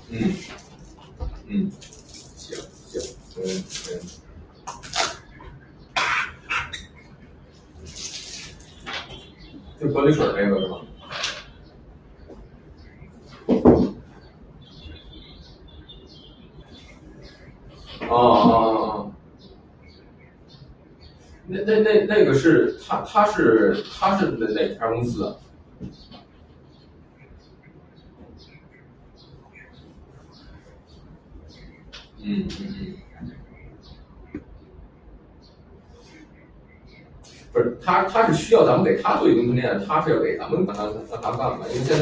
嗯嗯，行行，就隔离水那个是吗？哦，那个是他是哪家公司的？不是他是需要咱们给他做移动充电，他是要给咱们让他干嘛？因为现在。